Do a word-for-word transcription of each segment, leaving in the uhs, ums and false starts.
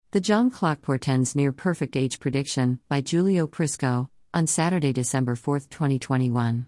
The John Clock Portends Near Perfect Age Prediction, by Giulio Prisco, on Saturday, December fourth, twenty twenty-one.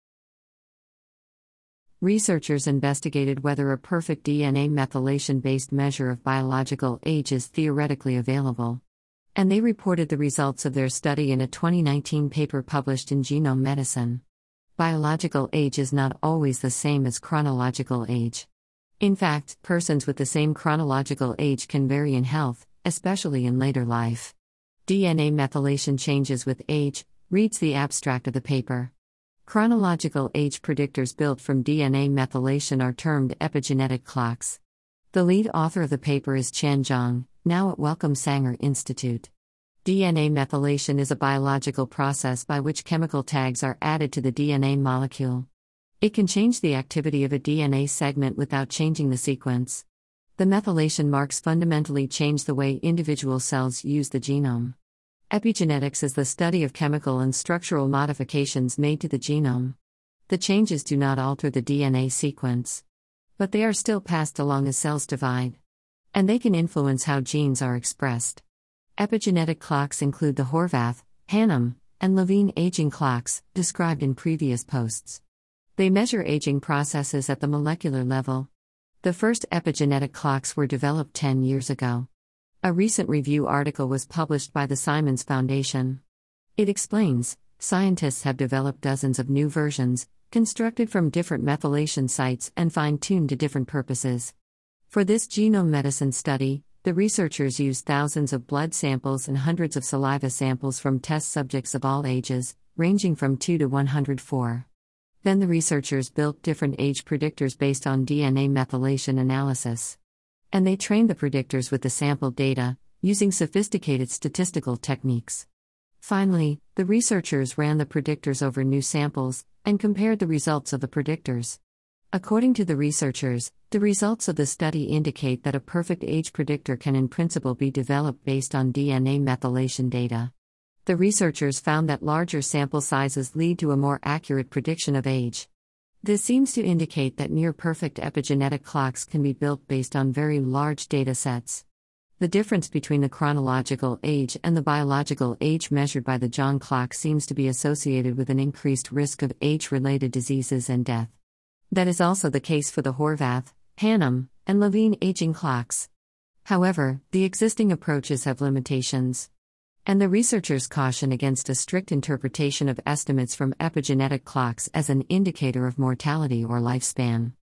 Researchers investigated whether a perfect D N A methylation-based measure of biological age is theoretically available. And they reported the results of their study in a twenty nineteen paper published in Genome Medicine. Biological age is not always the same as chronological age. In fact, persons with the same chronological age can vary in health, especially in later life. D N A methylation changes with age, reads the abstract of the paper. Chronological age predictors built from D N A methylation are termed epigenetic clocks. The lead author of the paper is Chen Zhang, now at Wellcome Sanger Institute. D N A methylation is a biological process by which chemical tags are added to the D N A molecule. It can change the activity of a D N A segment without changing the sequence. The methylation marks fundamentally change the way individual cells use the genome. Epigenetics is the study of chemical and structural modifications made to the genome. The changes do not alter the D N A sequence, but they are still passed along as cells divide. And they can influence how genes are expressed. Epigenetic clocks include the Horvath, Hannum, and Levine aging clocks, described in previous posts. They measure aging processes at the molecular level. The first epigenetic clocks were developed ten years ago. A recent review article was published by the Simons Foundation. It explains, scientists have developed dozens of new versions, constructed from different methylation sites and fine-tuned to different purposes. For this genome medicine study, the researchers used thousands of blood samples and hundreds of saliva samples from test subjects of all ages, ranging from two to one hundred four. Then the researchers built different age predictors based on D N A methylation analysis. And they trained the predictors with the sampled data, using sophisticated statistical techniques. Finally, the researchers ran the predictors over new samples, and compared the results of the predictors. According to the researchers, the results of the study indicate that a perfect age predictor can in principle be developed based on D N A methylation data. The researchers found that larger sample sizes lead to a more accurate prediction of age. This seems to indicate that near-perfect epigenetic clocks can be built based on very large data sets. The difference between the chronological age and the biological age measured by the John clock seems to be associated with an increased risk of age-related diseases and death. That is also the case for the Horvath, Hannum, and Levine aging clocks. However, the existing approaches have limitations. And the researchers caution against a strict interpretation of estimates from epigenetic clocks as an indicator of mortality or lifespan.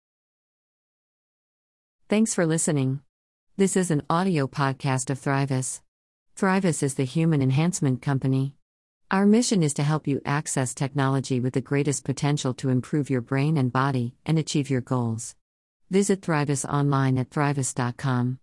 Thanks for listening. This is an audio podcast of Thrivus. Thrivus is the human enhancement company. Our mission is to help you access technology with the greatest potential to improve your brain and body and achieve your goals. Visit Thrivus online at thrivus dot com.